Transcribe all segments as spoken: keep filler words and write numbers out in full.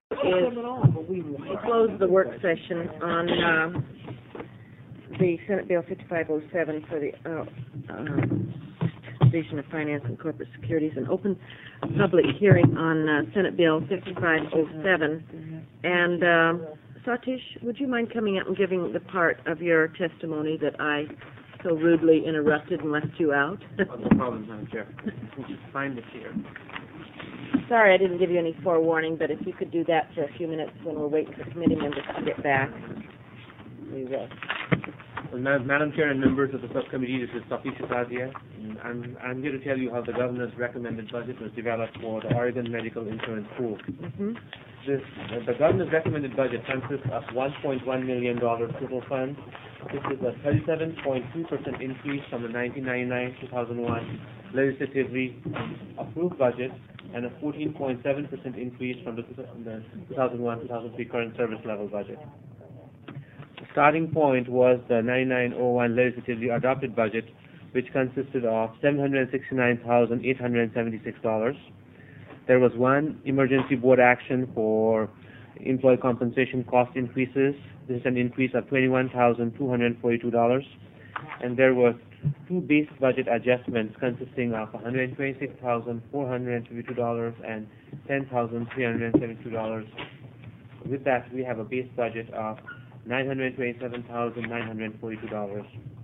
is to close the work session on uh, the Senate Bill fifty-five oh seven for the uh, uh, Division of Finance and Corporate Securities, and open public hearing on uh, Senate Bill fifty-five oh seven. And uh, Satish, would you mind coming up and giving the part of your testimony that I so rudely interrupted and left you out? Oh, no problem, Madam Chair. Find it here. Sorry I didn't give you any forewarning, but if you could do that for a few minutes when we're waiting for committee members to get back, we will. Well, Ma Madam Chair and members of the subcommittee, this is Satish Upadhyay. I'm, I'm here to tell you how the governor's recommended budget was developed for the Oregon Medical Insurance Pool. Mm-hmm. This, uh, the governor's recommended budget consists of one point one million dollars total funds. This is a thirty-seven point two percent increase from the nineteen ninety-nine to two thousand one legislatively approved budget, and a fourteen point seven percent increase from the, the two thousand one to two thousand three current service level budget. The starting point was the ninety-nine oh one legislatively adopted budget, which consisted of seven hundred sixty-nine thousand eight hundred seventy-six dollars. There was one emergency board action for employee compensation cost increases. This is an increase of twenty-one thousand two hundred forty-two dollars. And there were two base budget adjustments consisting of one hundred twenty-six thousand four hundred fifty-two dollars and ten thousand three hundred seventy-two dollars. With that, we have a base budget of nine hundred twenty-seven thousand nine hundred forty-two dollars.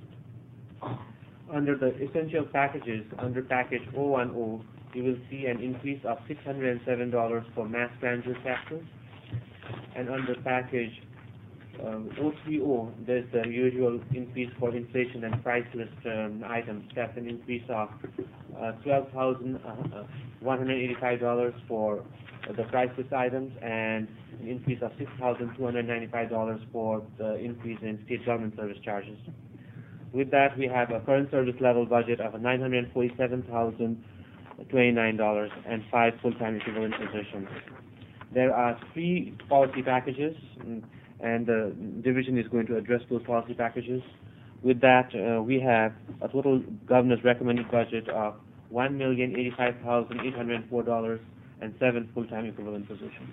Under the essential packages, under package oh one oh, you will see an increase of six hundred seven dollars for mass transit taxes. And under package um, oh three oh, there's the usual increase for inflation and price list um, items. That's an increase of uh, twelve thousand one hundred eighty-five dollars for uh, the price list items, and an increase of six thousand two hundred ninety-five dollars for the increase in state government service charges. With that, we have a current service level budget of nine hundred forty-seven thousand twenty-nine dollars and five full-time equivalent positions. There are three policy packages, and the division is going to address those policy packages. With that, uh, we have a total governor's recommended budget of one million eighty-five thousand eight hundred four dollars and seven full-time equivalent positions.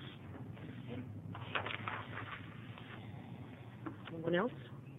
Anyone else?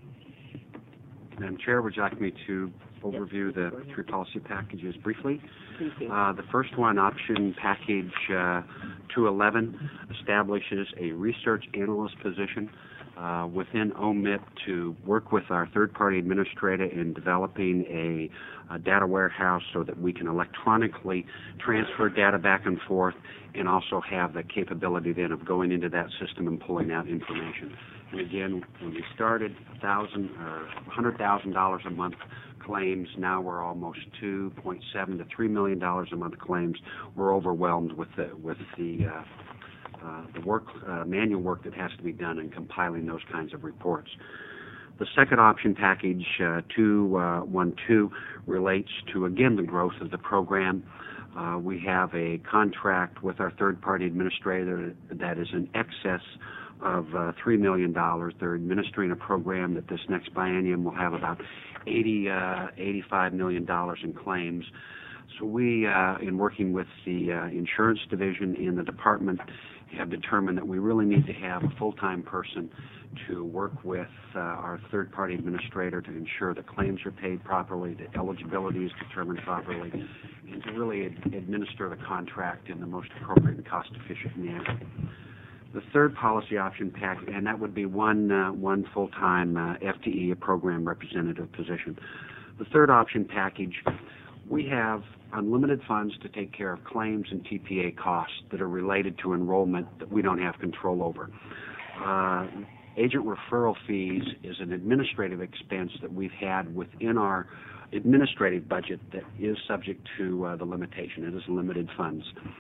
Madam Chair, would you like me to overview the three policy packages briefly? Please do. Uh, the first one, option package uh, two eleven, establishes a research analyst position uh, within O M I P to work with our third-party administrator in developing a, a data warehouse so that we can electronically transfer data back and forth, and also have the capability then of going into that system and pulling out information. And again, when we started, a thousand or one hundred thousand dollars a month claims. Now we're almost two point seven to three million dollars a month claims. We're overwhelmed with the with the uh, uh, the work uh, manual work that has to be done in compiling those kinds of reports. The second option, package uh, two twelve, relates to again the growth of the program. Uh, we have a contract with our third-party administrator that is in excess of uh, three million dollars. They're administering a program that this next biennium will have about eighty, uh, eighty-five million dollars in claims. So we, uh, in working with the uh, insurance division in the department, have determined that we really need to have a full-time person to work with uh, our third-party administrator to ensure the claims are paid properly, the eligibility is determined properly, and to really ad administer the contract in the most appropriate and cost-efficient manner. The third policy option pack, and that would be one uh, one full-time uh, F T E, a program representative position. The third option package, we have unlimited funds to take care of claims and T P A costs that are related to enrollment that we don't have control over. Uh, agent referral fees is an administrative expense that we've had within our administrative budget that is subject to uh, the limitation. It is limited funds.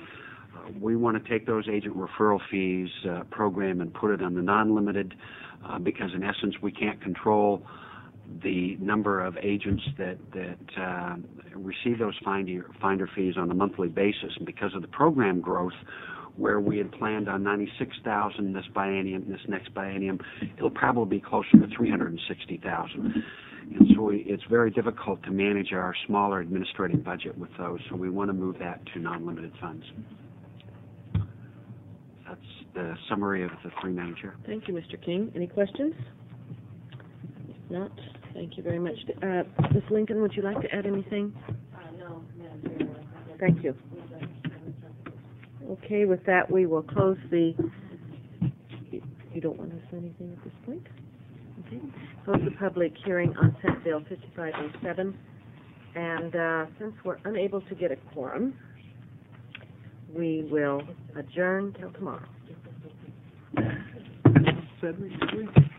We want to take those agent referral fees uh, program and put it on the non-limited uh, because in essence we can't control the number of agents that, that uh, receive those finder, finder fees on a monthly basis. And because of the program growth, where we had planned on ninety-six thousand this biennium, this next biennium, it'll probably be closer to three hundred sixty thousand. And so we, it's very difficult to manage our smaller administrative budget with those, so we want to move that to non-limited funds. that's the summary of the three, Madam Chair. Thank you, Mister King. Any questions? If not, thank you very much. Uh, Miz Lincoln, would you like to add anything? No, Madam Chair. Thank you. Okay, with that, we will close the, you don't want to say anything at this point? Okay. Close the public hearing on Senate Bill fifty-five oh seven. And uh, since we're unable to get a quorum, we will adjourn till tomorrow. Said we-